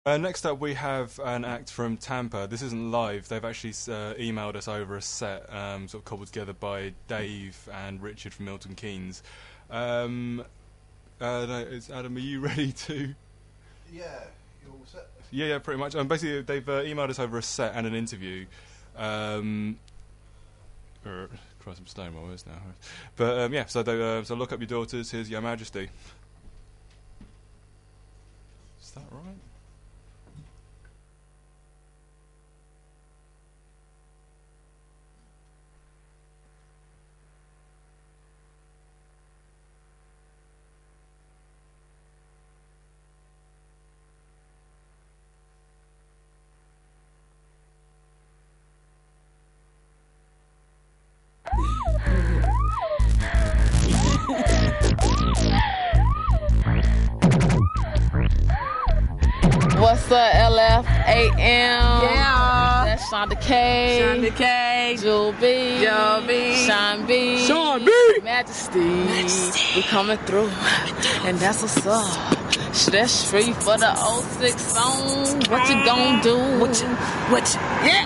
Next up, we have an act from Tampa. This isn't live. They've actually emailed us over a set, sort of cobbled together by Dave and Richard from Milton Keynes. No, Adam, are you ready to? Yeah, you're all set. Yeah, pretty much. Basically, they've emailed us over a set and an interview. Christ, I'm staying my words now. But yeah, so look up your daughters. Here's Your Majesty. Is that right? What's up, LF8M? Yeah. That's Shonda K. Shonda K. Jewel B. Jewel B. Sean B. Sean B. Majesty. We coming through. And that's what's up. Stress free for the 06 song. What you gonna do? Yeah.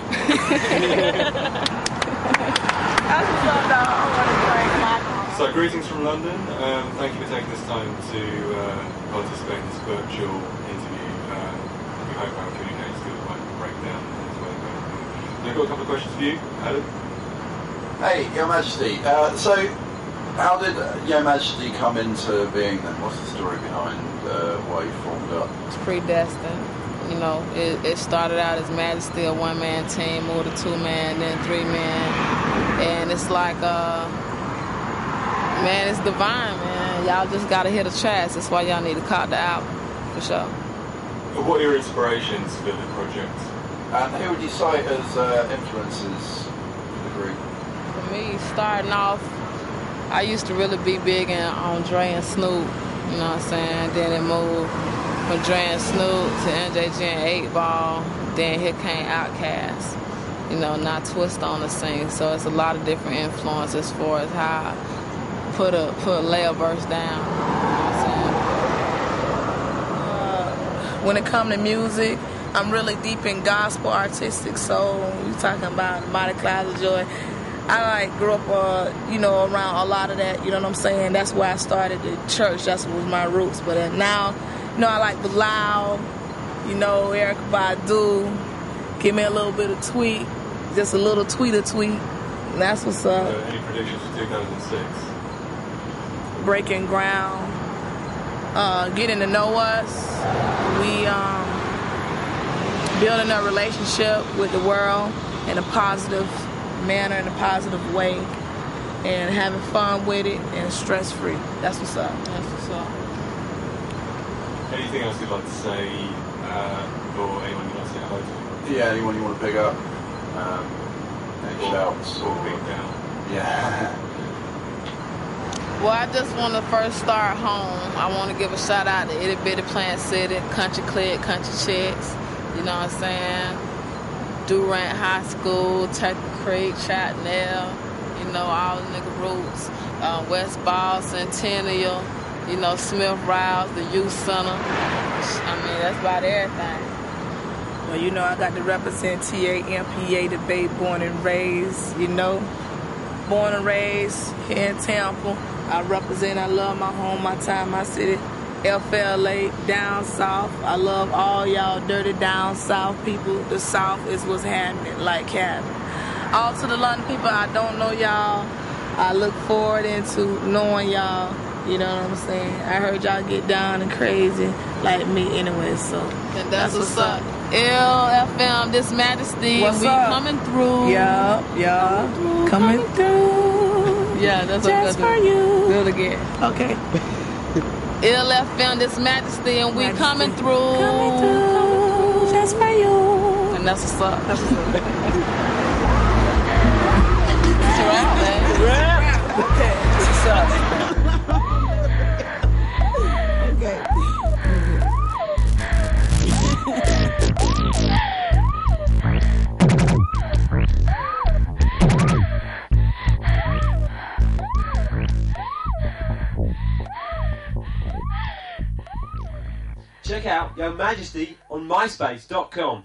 That's what's up, though. I want to drink my coffee. So, greetings from London. Thank you for taking this time to participate in this virtual interview. We hope our communicating skills won't break down as well. I've got a couple of questions for you, Adam. Hey, Your Majesty. So, how did Your Majesty come into being then? What's the story behind why you formed up? It's predestined. You know, it started out as Majesty, a one-man team, moved to two-man, then three-man. And it's like, man, it's divine, man. Y'all just gotta hit the tracks. That's why y'all need to cop the album, for sure. What are your inspirations for the project? And who would you cite as influences for the group? For me, starting off, I used to really be big on Dre and Snoop, you know what I'm saying? Then it moved from Dre and Snoop to NJG and 8 Ball. Then here came Outkast. You know, now Twist on the scene. So it's a lot of different influences as far as how I put a layer verse down. You know what I'm When it comes to music, I'm really deep in gospel, artistic soul. You talking about Mighty Clouds of Joy. I grew up, around a lot of that. You know what I'm saying? That's where I started the church. That's what was my roots. But now, I like Bilal, Erykah Badu. Give me a little bit of tweet, just a little tweet. And that's what's up. Any predictions for 2006? Breaking ground. Getting to know us. We building a relationship with the world in a positive manner, in a positive way, and having fun with it and stress free. That's what's up. That's what's up. Anything else you'd like to say, or anyone you'd like to say hello to? Yeah, anyone you want to pick up? Any shouts? Or big down? Yeah. Well, I just want to first start home. I want to give a shout out to Itty Bitty Plant City, Country Click, Country Chicks, you know what I'm saying? Durant High School, Turkey Creek, Chattanel, all the nigga roots, West Ball, Centennial, Smith Rouse, the Youth Center. I mean, that's about everything. Well, I got to represent TAMPA, the Bay, born and raised, Born and raised here in Tampa. I love my home, my time, my city. FLA, down south. I love all y'all dirty down south people. The south is what's happening, like happening. All to the London people, I don't know y'all. I look forward into knowing y'all. You know what I'm saying? I heard y'all get down and crazy like me anyway, so. And that's what's up. LFM, this Majesty, what's we up? Coming through. Yeah, coming through. Yeah, that's what just for you. Do it again. Okay. LFM, this Majesty, and we coming through. Coming through, just for you. And that's what's up. That's what's up. It's a wrap, man. Okay, that's what's up. Okay. Check out out Yo Majesty on myspace.com.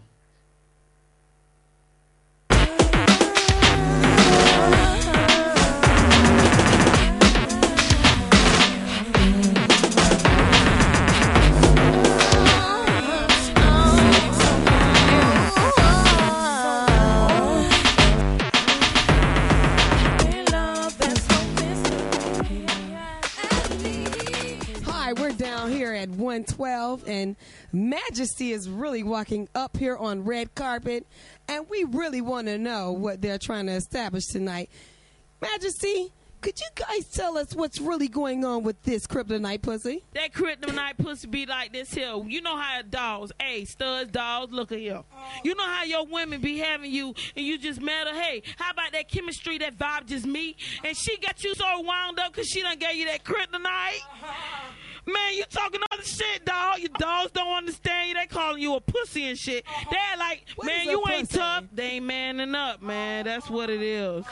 We're down here at 112, and Majesty is really walking up here on red carpet, and we really want to know what they're trying to establish tonight. Majesty, could you guys tell us what's really going on with this kryptonite pussy? That kryptonite pussy be like this here. You know how dogs, hey, studs, dogs, look at here. You know how your women be having you and you just met her, hey, how about that chemistry, that vibe just me? And she got you so wound up because she done gave you that kryptonite? Man, you talking all the shit, dog. Your dogs don't understand you. They calling you a pussy and shit. They're like, man, you ain't tough. They ain't manning up, man. That's what it is.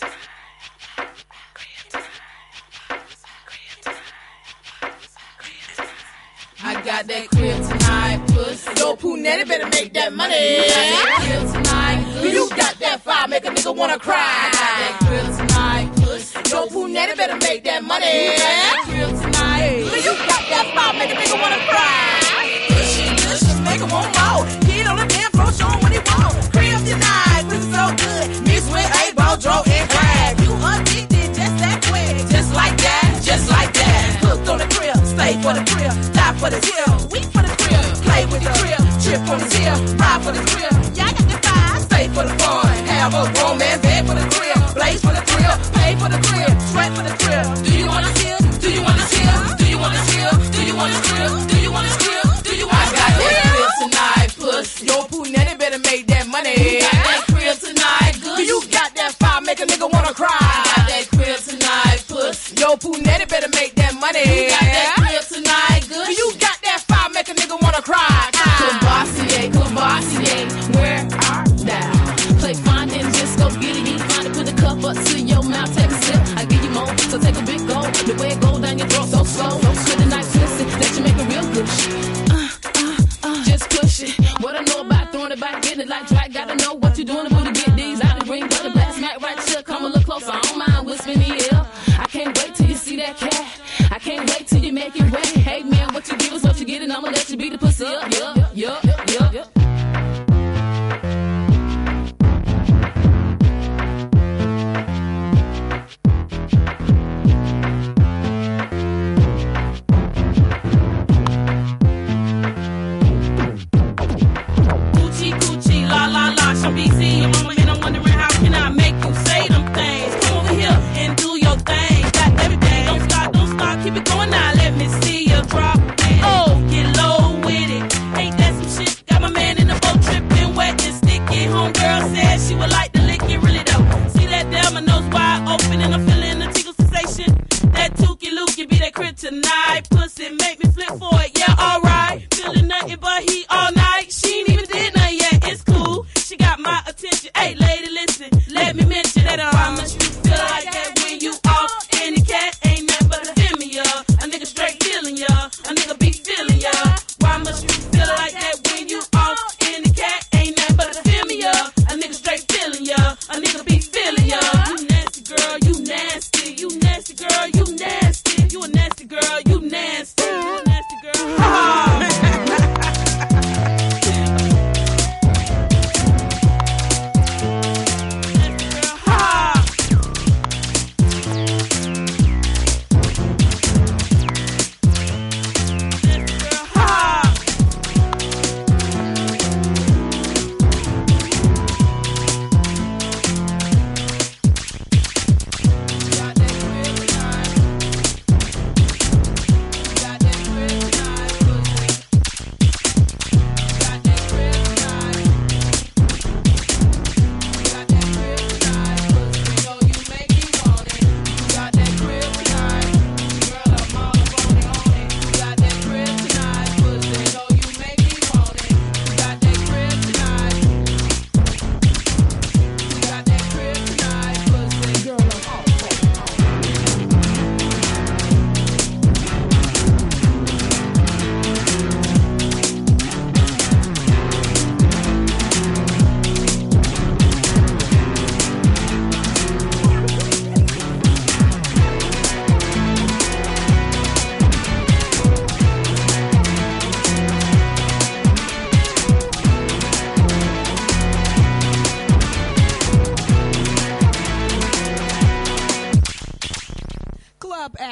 I got that kryptonite pussy. Yo, Pooh-Netty better make that money. Kryptonite. You got that fire, make a nigga wanna cry. I got that kryptonite pussy. Yo, Pooh-Netty better make that money. Kryptonite. You got that fire, make a nigga wanna cry. Push, make him want more. Get on the damn floor, show him what he want. Kryptonite, pussy so good. Mix with 8-ball, draw and grab. You addicted just that quick. Just like that, just like that. Hooked on the crib, stay for the crib. Die for the hill, weak for the crib. Play with the crib, trip on the hill. Ride for the crib, y'all got the fire. Stay for the fun, have a grown man bed for the crib. Blaze for the crib, pay for the crib. Sweat for the crib. Do you wanna steal? Do you wanna steal? Do you wanna steal? Do you wanna steal? Do you wanna steal? Do you wanna steal? I got that kryptonite pussy. Yo, Pooh-Netty better make that money. You got that kryptonite good. You got that fire, make a nigga wanna cry. I got that kryptonite pussy. Yo, Pooh-Netty better make that money. You got that kryptonite good. You got that fire, make a nigga wanna cry. Cavassier, where art thou? Play fine and just go get it. You find it, put a cup up to your mouth, take a sip. I give you more, so take a big go. The way it go down your throat so slow. Kryptonite pussy, that you make it real good. Just push it. What I know about throwing it back, getting it like Drake. Gotta know what you're doing to get these out of the ring. Got the blast smack right here, come a little closer. I don't mind whispering in your ear. I can't wait till you see that cat. I can't wait till you make it wet. Hey man, what you give is what you get, and I'ma let you beat the pussy up. Yup.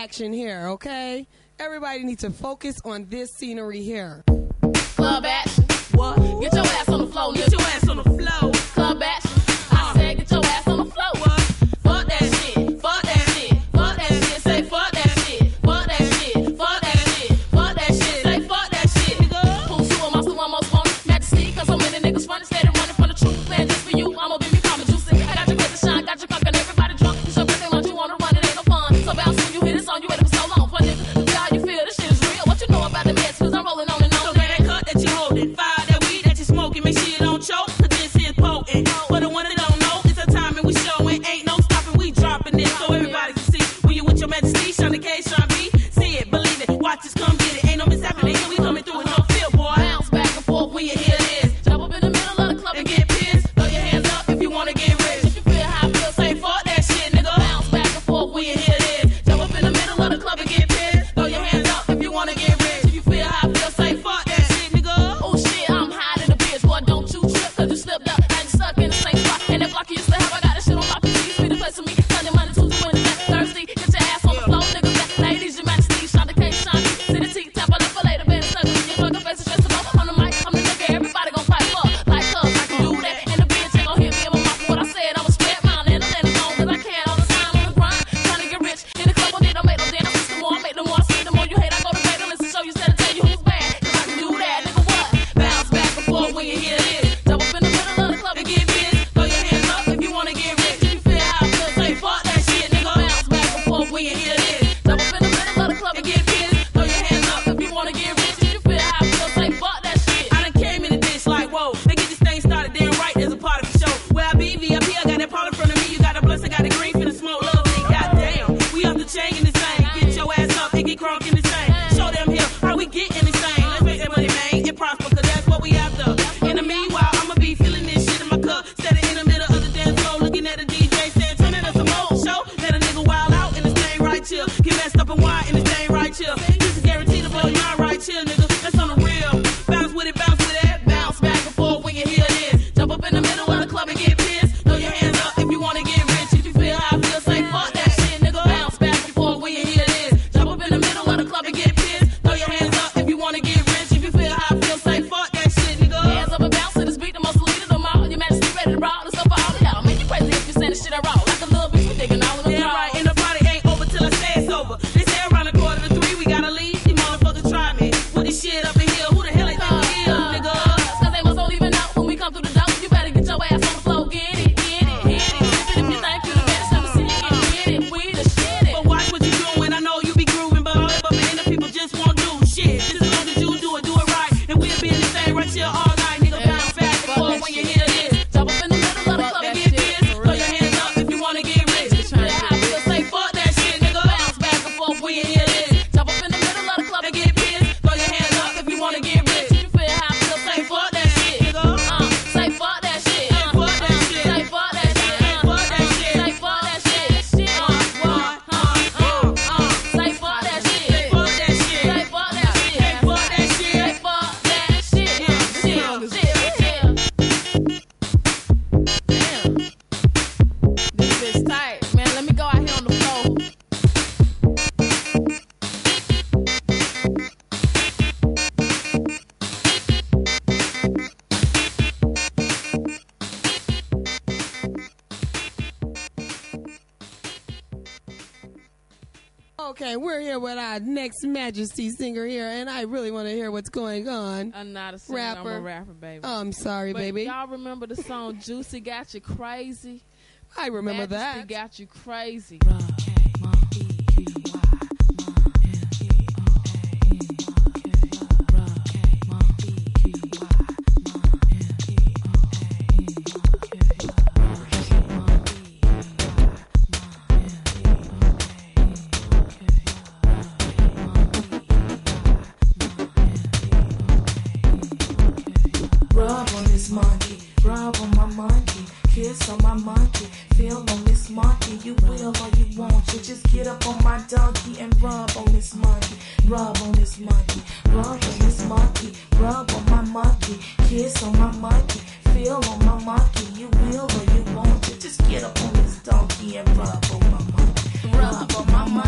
action here, okay? Everybody needs to focus on this scenery here. Club action. What? Get your ass on the floor, nigga. Get your ass on the floor. Club action. I said get your ass on the floor. What? Fuck that shit. Fuck that shit. Fuck that shit. Say fuck that shit. Fuck that shit. Fuck that shit. Fuck that shit. Say fuck that shit, nigga. Who's who am I? So almost want majesty? Cause so many niggas running, steady running from the truth. Playing just for you. I'ma be me calm and juicy. I got your face to shine, got your crunk and everybody drunk. It's your birthday lunch, you wanna run, it ain't no fun. So bounce when you hit this song, you ready for so long. For nigga, see how you feel, this shit is real. What you know about the mess? Cause I'm rolling on and on. So get that cut that you holding, fire that weed that you smoking, make sure you don't choke. Cause this is potent. For the one that don't know, it's a time and we showing. Ain't no stopping, we dropping it. So everybody can see. When you with your majesty, Sean the K, Sean B. See it, believe it, watch us come get it. Ain't no mishappening here, we coming through with no feel, boy. Bounce back and forth when you hear this. Jump up in the middle of the club and get pissed. Throw your hands up if you wanna get rich. If you feel how I feel, say fuck that shit, nigga. Bounce back and forth when you hear this. Jump up in the middle of the club and get pissed. Throw your hands up if you wanna get rich. If you feel how I feel, say fuck that shit, nigga. Oh shit, I'm high in the bitch, boy. Don't you trip, cause you slipped up and you stuck in the same spot. And that block you used to have, I got this shit on lock. You used to be the place for me. Sunday, Monday, Tuesday, Wednesday, Thursday. Get your ass on the floor, nigga. Ladies, your majesty, Sean the K, Sean B. City T, tap on the fillet, the band snuggle. You fucking face is just above. On the mic, I'm the nigga, everybody gon' fight for. Like cuz, I can do that. And the bitch ain't gon' hit me in my mouth for what I said. I'ma spread mine and I land as long as I can. All the time on the grind, trying to get rich. In the club, I need to make no dance. The more I make, the more I see. The more you hate, I go to bed and listen, show you, instead of tell you who's bad. Cause I can do that, nigga, what? Bounce back and forth when you hear this. Jump up in the middle of the club and get pissed. Throw your hands up if you wanna get rich. If you feel how I feel, say fuck that shit, nigga. Bounce back and forth when you hear this. Jump up in the middle of the club and get pissed. Throw your hands up if you wanna get rich. If you feel how I feel, say fuck that shit. I done came in the dish like, whoa, they get this thing started, damn right, there's a part of the show. Where I be, VIP, I got that part in front of me, you got the bless, I got the green, finna smoke love, me, goddamn. We up the chain in this thing, get your ass up and get crunk in this thing. Show them here how we get in this thing, let's make that money, man, and prosper, cause that's what we after. In the meanwhile, I'ma be feeling this shit in my cup, standing in the middle of the dance floor, looking at the DJ saying, turn it up some more show, let a nigga wild out in this thing right here, get messed up and wild in this thing right here. This is guaranteed to blow your mind right here, nigga, that's on the real. Bounce with it, bounce back and forth when you hear this. Jump up in the middle of the club and get pissed. Throw your hands up if you wanna get rich. If you feel how I feel, say fuck that shit, nigga. Bounce back and forth when you hear this. Jump up in the middle of the club and get pissed. Throw your hands up if you wanna get rich. If you feel how I feel, say fuck that shit, nigga. Hands up and bounce to this beat, the most elite of them all. Your majesty ready to rock, this up for all of y'all. Man, you crazy if you send this shit around. Like a little bitch, we digging all in the Damn right, and the party ain't over till I say it's over. They say around a quarter to 3, we gotta leave. These motherfuckers try me. Put this shit up in here. Who the hell ain't think we is, nigga? Cause they must don't even know when we come through the door. You better get your ass on the floor, get it, hit it. Sip it if you think you the best, never seen it, get it, we the shit. But watch what you doing. I know you be grooving, but all up in the people just won't do shit. Just as long as you do it right, and we'll be in this thing right here all night, nigga. Bounce back and forth when you hear this. Jump up in the middle of the club And and get get pissed. pissed. Throw your hands up if you wanna get rich. Yeah, how I feel, say fuck that shit, nigga. Bounce back and forth when you hear this. Jump up in the middle of the club And and get pissed. Throw your hands up if you wanna get rich. If you feel how I feel, say fuck that shit, nigga. Say fuck that shit. Fuck that shit. Say fuck that shit. Fuck that shit. Say fuck that shit. Say fuck that shit. Say fuck that shit. Say fuck that shit. Say fuck that shit. Say fuck that shit. Say fuck that shit. Damn. This bitch tight. Man, let me go out here on the floor. Okay, we're here with our next Majesty singer here, and I really want to hear what's going on. I'm not a singer, I'm Rapper. a rapper, baby. I'm sorry, But baby. y'all remember the song Juicy Got You Crazy? I remember Majesty that. Got You Crazy. Rub on this monkey, rub on my monkey, kiss on my monkey, feel on this monkey. You will or you won't, you just get up on my donkey and rub on this monkey, rub on this monkey, rub on this monkey, rub on my monkey, kiss on my monkey, feel on my monkey. You will or you won't, you just get up on this donkey and rub on my monkey, rub on my monkey. I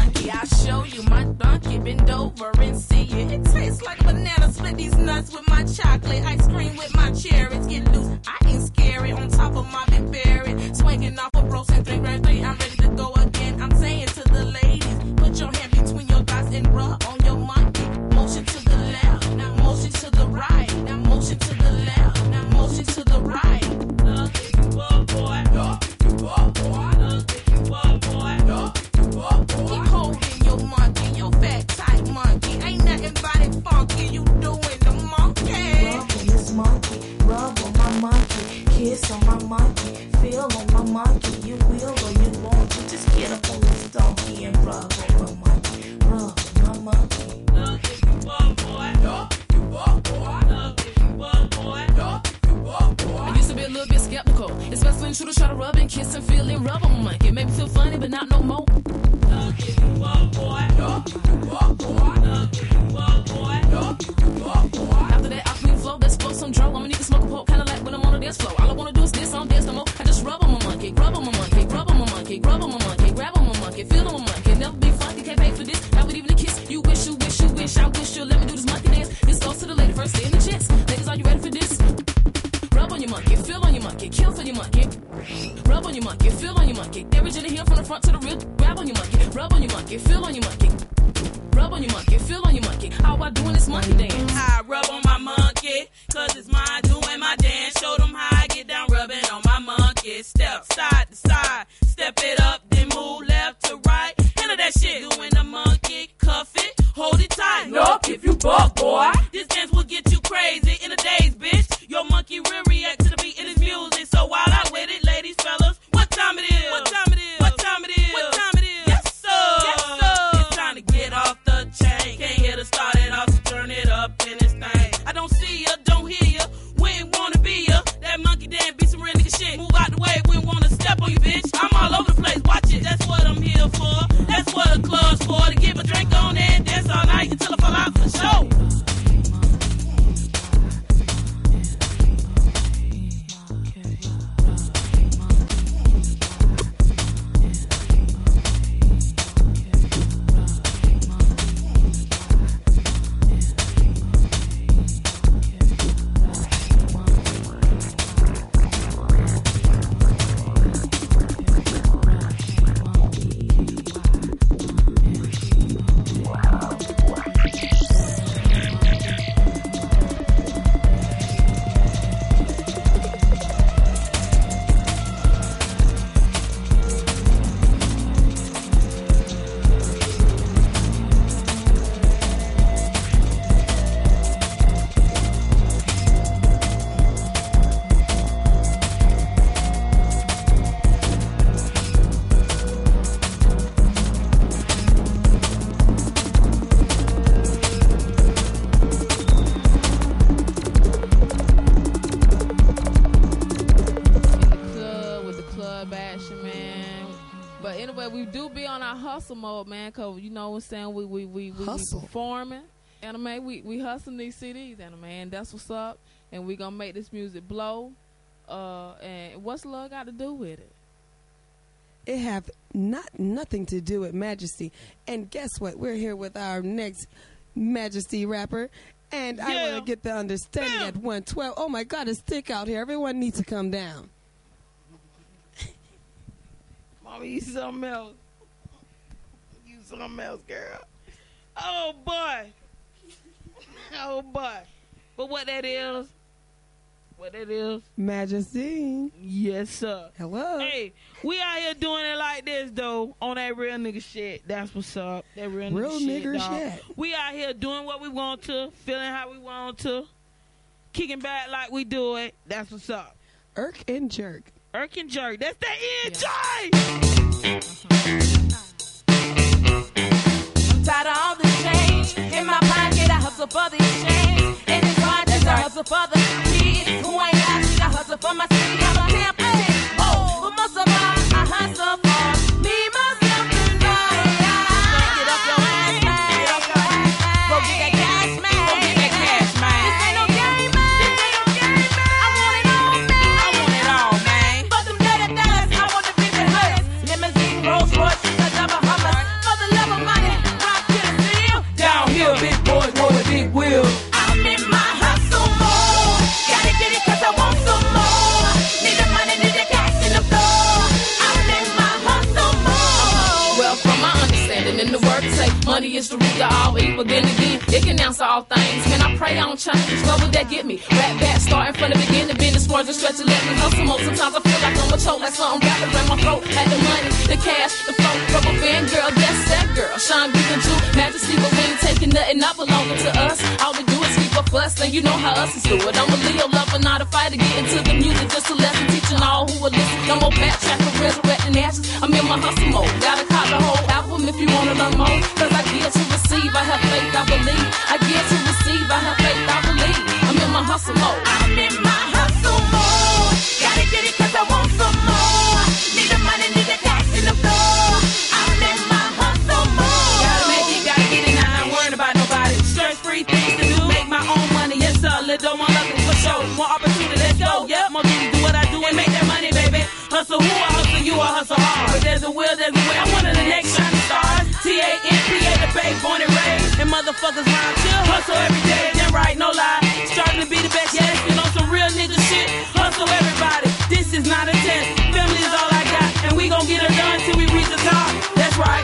show you my donkey, bend over and see it. It tastes like banana, split these nuts with my chocolate, ice cream with my cherries. Get loose, I ain't scary, on top of my big berry. Swinging off a roast and 3 grams 3, I'm ready to go again. I'm saying to the ladies, put your hand between your thighs and rub on your monkey. Motion to the left, now motion to the right, now motion to the left, now motion to the right. Look if you bug boy, look if you bug boy, look if you bug boy, look if you bug boy. Keep holding your monkey, your fat tight monkey. Ain't nothing but it funky, you doing the monkey. Rub on this monkey, rub on my monkey, kiss on my monkey, feel on my monkey. You will or you won't, you just get up on this donkey and rub on my monkey, rub on my monkey. Look if you bug boy, look if you bug boy, look if you bug boy, look if you bug boy. I used to be a little bit skeptical, especially when shooters try to rub and kiss and feel and rub on my monkey. It made me feel funny, but not no more. Look if you bug boy, look if you bug boy, look if you bug boy, look if you bug boy. After that, I clean flow, let's flow some dro. I'ma need to smoke a poke, kinda like when I'm on a dance floor. All I wanna do is dance, I don't dance no more. I just rub on my monkey, rub on my monkey, rub on my monkey, rub on my monkey, grab on my monkey, feel on my monkey. Never be funky, can't pay for this. Not with even a kiss. You wish, you wish, you wish. I wish you'll let me do this monkey dance. This goes to the lady first, stay in the chest. Ladies, are you ready for this? Rub on your monkey, feel on your monkey, kill for your monkey. Rub on your monkey, feel on your monkey. Every in the heel from the front to the rear. Grab on your monkey, rub on your monkey, feel on your monkey. Rub on your monkey, feel on your monkey. How I doing this monkey dance? I rub on my monkey, cause it's mine doing my dance. Show them how I get down rubbing on my monkey. Step side to side, step it up, then move left to right. Into that shit, doing the monkey, cuff it, hold it tight. Look if you buck, boy. This dance will get you crazy in a daze, bitch. Your monkey will react to the beat in his music. So while I with it, ladies, fellas, what time it is? What time it is? What time it is? What time it is? Yes, sir. Yes, sir. It's time to get off the chain. Can't hear to start it off, so turn it up in this thing. I don't see ya, don't hear ya, we ain't wanna be ya. That monkey dance be some real nigga shit. Move out the way, we ain't wanna step on you, bitch. I'm all over the place, watch it. That's what I'm here for. That's what the club's for. To give a drink on it, dance all night until I fall out for sure. Mode, man, cause you know what I'm saying, we performing anime, we hustling these CDs, anime, and that's what's up, and we gonna make this music blow. And what's love got to do with it? It have nothing to do with Majesty. And guess what? We're here with our next Majesty rapper, and I want to get the understanding at 112. Oh my God, it's thick out here. Everyone needs to come down. Mama, you something else. Something else, girl. Oh boy. Oh boy. But what that is? Majesty. Yes, sir. Hello. Hey, we out here doing it like this though, on that real nigga shit. That's what's up. That real nigga shit. We out here doing what we want to, feeling how we want to, kicking back like we do it. That's what's up. Irk and jerk. Irk and jerk. That's the ENJ. Tired of all the change in my pocket, I hustle for the exchange. And it's hard to hustle for the kids who ain't asking. I hustle for my city, I'm a campaign. Oh, but most of all, I hustle for me, myself, and I. Get up your ass, man. Get up your ass, man. Go get that cash, man. Go get that cash, man. This ain't no game, man. This ain't no game, man. I want it all, man. I want it all, man. For them $30, I want the $50. Limousine, Rolls Royce, a double Hummer. For the love of money. the root of all evil. Then again, it can answer all things. Man, I pray I don't change. Where would that get me? Rap back, starting from the beginning. Business words and stretch and let me hustle more. Sometimes I feel like I'm a choke, like something wrapped around my throat. Had the money, the cash, the phone, rubber band girl, that's that girl. Sean B. and Jew, Majesty, but we ain't taking nothing not belonging to us. All we do is keep a fuss, and you know how us is do it. I'm a Leo lover, not a fighter, get into the music, just a lesson, teaching all who will listen. No more backtrack for resurrecting ashes. I'm in my hustle mode. Gotta cop the whole album if you wanna learn more. Cause I get to receive, I have faith, I believe. I get to receive, I have faith, I believe. I'm in my hustle mode. I'm in my hustle mode. Gotta get it cause I want some more. Need the money, need the cash in the floor. I'm in my hustle mode. Gotta make it, gotta get it, now I ain't worried about nobody. Stress-free things to do, make my own money, yes sir. Little more lucky for sure, more opportunity, let's go. Yep, more duty, do what I do and make that money, baby. Hustle who I hustle, you I hustle hard. But there's a will, there's a way. I'm one of the next shining stars. TAMPA, the babe, born and raised. And motherfuckers round chill, hustle every day. Then right, no lie. Starting to be the best, yes. You know some real nigga shit. Hustle everybody. This is not a test. Family is all I got. And we gon' get it done till we reach the top. That's right.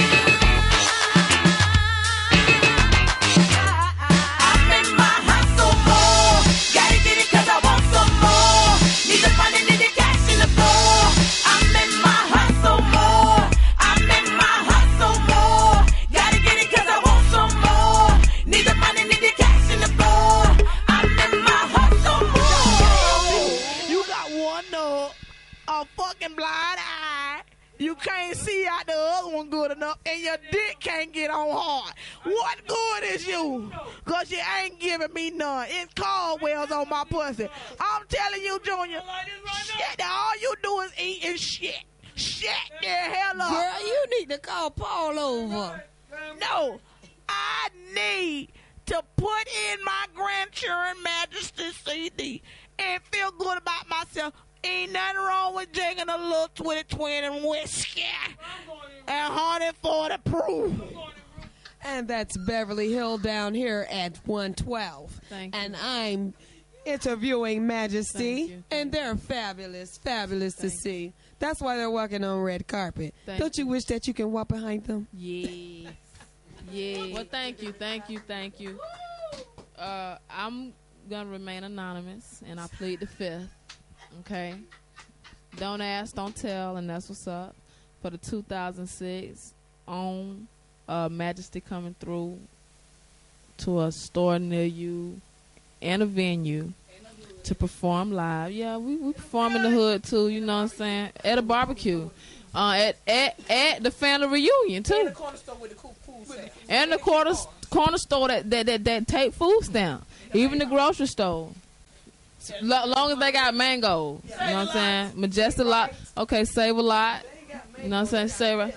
I'm in my hustle mode. Gotta get it cause I want some more. Need the money, need the cash in the floor. I'm in my hustle mode. I'm in my hustle mode. Gotta get it cause I want some more. Need the money, need the cash in the floor. I'm in my hustle mode. You got one up, a fucking blind eye. You can't see out the other one good enough, and your dick can't get on hard. What good is you? Cause you ain't giving me none. It's Caldwell's on my pussy. I'm telling you, Junior, shit, all you do is eat and shit. Shit the hell up. Girl, you need to call Paul over. No, I need to put in my grandchildren Majesty CD and feel good about myself. Ain't nothing wrong with drinking a little 2020 and whiskey and 140 proof. And that's Beverly Hill down here at 112. Thank you. And I'm interviewing Majesty, Thank you. and they're fabulous to see. That's why they're walking on red carpet. Don't you wish that you can walk behind them? Yes. Yeah. Well, thank you. I'm gonna remain anonymous, and I plead the fifth. Okay. Don't ask, don't tell, and that's what's up. For the 2006 on Majesty coming through to a store near you and a venue to perform live. Yeah, we perform in the hood too. You know what I'm saying? At a barbecue. At the family reunion too. And the corner store with the cool food stamp. And the corner store that take food stamp. Even the grocery store. Long as they got mangoes. You know what I'm saying? Majestic lot. Okay, save a lot. You know what I'm saying? Save.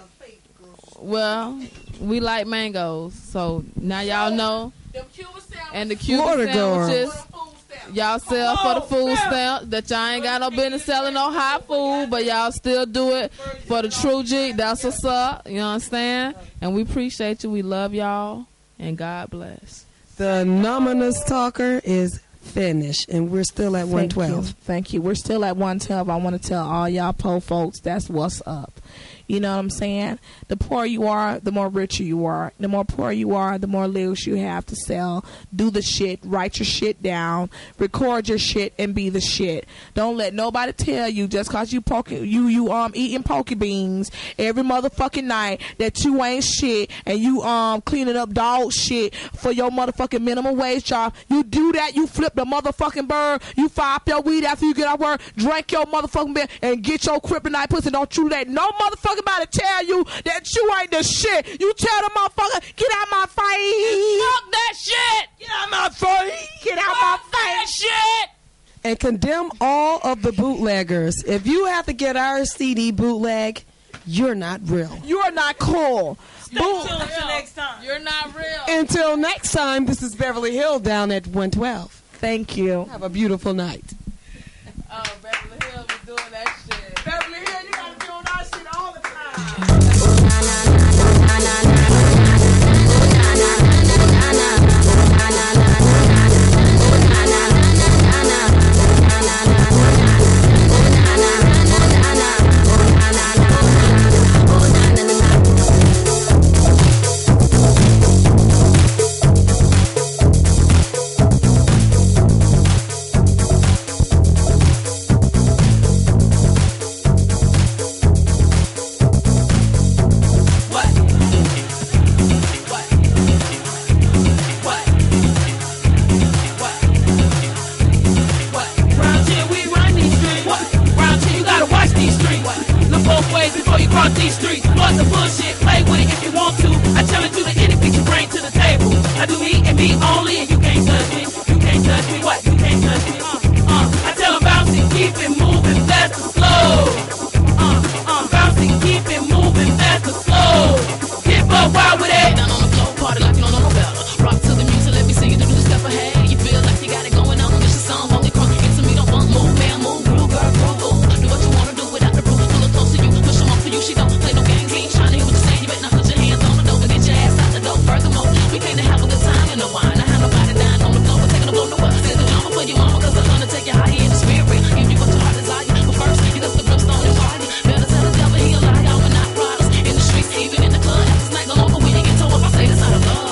Well, we like mangoes. So now y'all know. And the Cuban sandwiches. Y'all sell for the food stamp that y'all ain't got no business selling no hot food, but y'all still do it for the true G. That's what's up. You understand? And we appreciate you. We love y'all. And God bless. The Nominous Talker is finished, and we're still at 112. Thank you. We're still at 112. I want to tell all y'all po folks that's what's up. You know what I'm saying? The poorer you are, the more richer you are. The more poor you are, the more lyrics you have to sell. Do the shit. Write your shit down. Record your shit and be the shit. Don't let nobody tell you just because you eating poke beans every motherfucking night that you ain't shit and you cleaning up dog shit for your motherfucking minimum wage job. You do that, you flip the motherfucking bird, you fire up your weed after you get out work, drink your motherfucking beer and get your kryptonite pussy. Don't you let no motherfucking body tell you that you ain't the shit. You tell the motherfucker, get out my face. Fuck that shit. Get out my face. Get out my That face. shit. And condemn all of the bootleggers. If you have to get our CD bootleg, you're not real. You're not cool. Until next time. You're not real. Until next time, this is Beverly Hill down at 112. Thank you. Have a beautiful night. Oh, Beverly Hills was doing that shit. Beverly Hill, you gotta be on our shit all the time. across these streets. Fuck the bullshit, play with it if you want to. I challenge you to any piece you bring to the table. I do me and me only, and you can't touch me. You can't touch me, what? You can't touch me. I tell them bounce it, keep it moving fast or slow. Bounce it, keep it moving fast or slow. Hip up wild with it. Down on the floor, party like you don't know no better. Rock to the music, let me see you do the step ahead. You feel like you got it going on, this is song. Only crunk, get to me, don't bump, move, man, move, groove, girl, groove. Do what you wanna do without the proof. Pull her close to you, push them off for you. She don't play no games, he ain't trying to hear what you're saying. You better not put your hands on the dope and get your ass out the door. Furthermore, we came to have a good time in the wine. I have nobody dying on the floor, but taking a blow to what? Say the drama for you, mama, cause I'm gonna take you high in the spirit. Give you what your heart desire. But first, you got the brimstone and party. Better tell the devil he a lie, y'all are not riders. In the streets, even in the club, after this night go over, when you get told up, I say this out of love.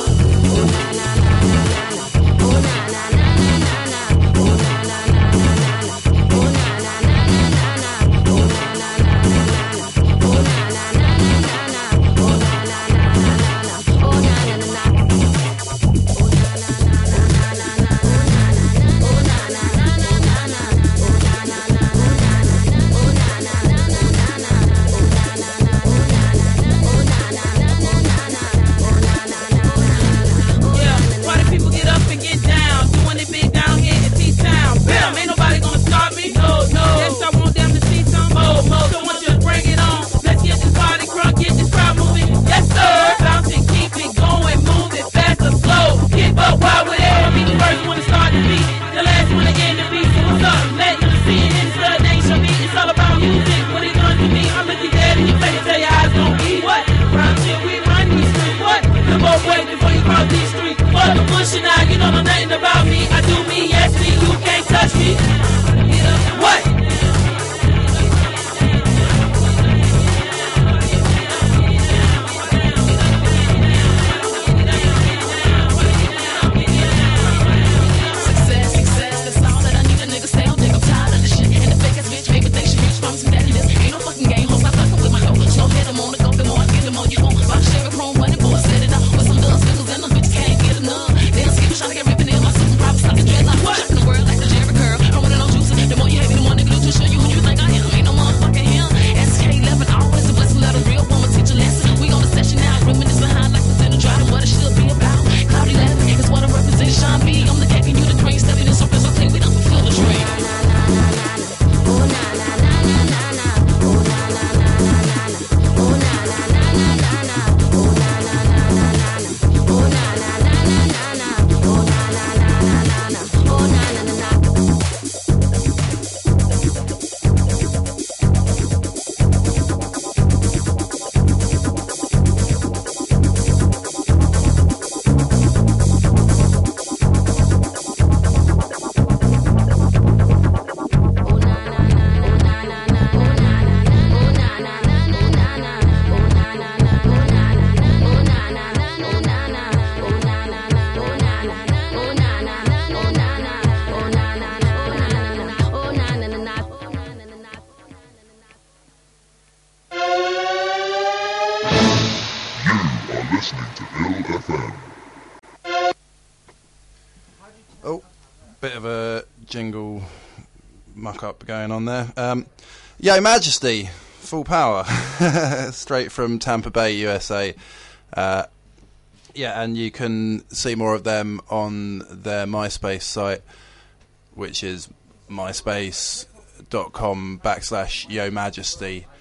Bit of a jingle muck-up going on there. Yo Majesty, full power, straight from Tampa Bay, USA. And you can see more of them on their MySpace site, which is myspace.com/Yo Majesty.